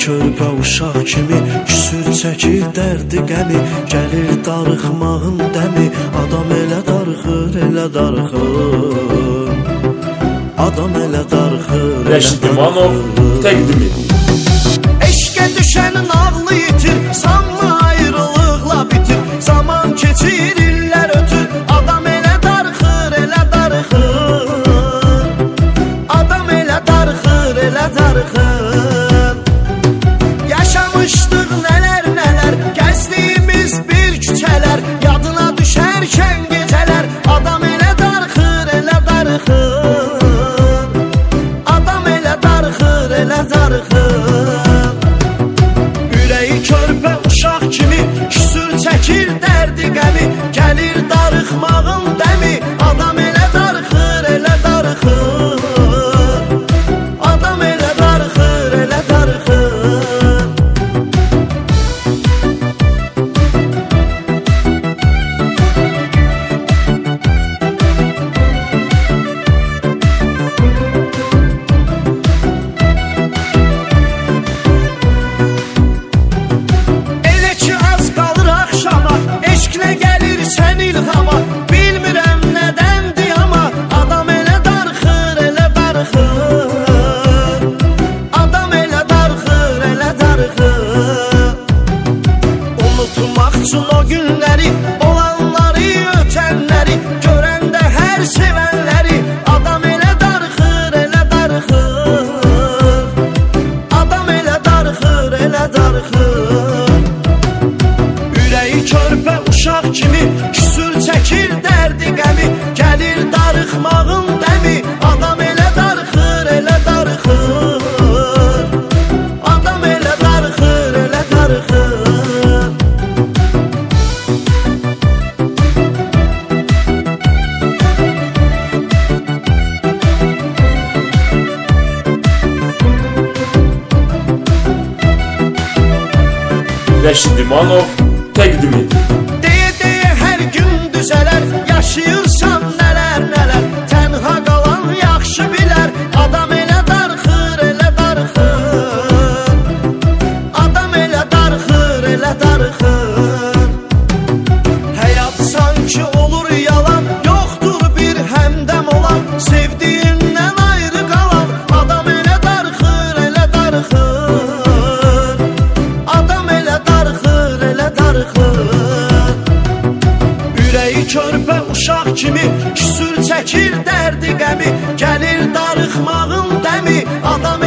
körpə uşaq kimi küsür çəkir dərdi qəmi, gəlir darıxmağın dəmi, adam elə darıxır, elə darıxır. Adam elə darıxır, Rəşid İmanov təqdim edir. Eşqə düşənin ağlı yitir, sanma ayrılıqla bitir. Zaman keçir, illər ötür, adam elə darıxır, elə darıxır. Adam elə darıxır, elə darıxır. Yaşamışdıq nələr nələr, gəzdiyimiz bir küçələr, yadına düşərkən gecələr, adam elə darıxır, elə darıxır. Adam elə darıxır, elə darıxır. Ürəyi körpə uşaq kimi küsür çəkir dərdi qəmi, gəlir darıxmağın dəmi, adam elə darıxır, elə darıxır. Adam elə darıxır, elə darıxır. Elə ki az qalır axşama, eşqlə gəlirsən ilhama, bilmirəm nədəndir amma, adam elə darıxır, elə darıxır. Adam elə darıxır, elə darıxır. Unutmaq üçün o günləri, olanları, ötənləri, görəndə hər sevənləri, adam elə darıxır, elə darıxır. Adam elə darıxır, elə darıxır. Ürəyi körpə uşaq kimi küsür çəkir dərdi qəmi, gəlir darıxmağın dəmi, adam elə darıxır, elə darıxır. Adam elə darıxır, elə darıxır. Rəşid İmanov təqdim edir. Deyə hər gün düzələr, yaşayırsan nələr nələr, tənha qalan yaxşı bilər, adam elə darıxır, elə darıxır. Adam elə darıxır, elə darıxır. Həyat sanki olur yalan, yoxdur bir həmdəm olan, sevdiyindən ayrı qalan, adam elə darıxır, elə darıxır. Adam elə darıxır, elə darıxır. Ürəyi körpə uşaq kimi küsür çəkir dərdi qəmi, gəlir darıxmağın dəmi, adam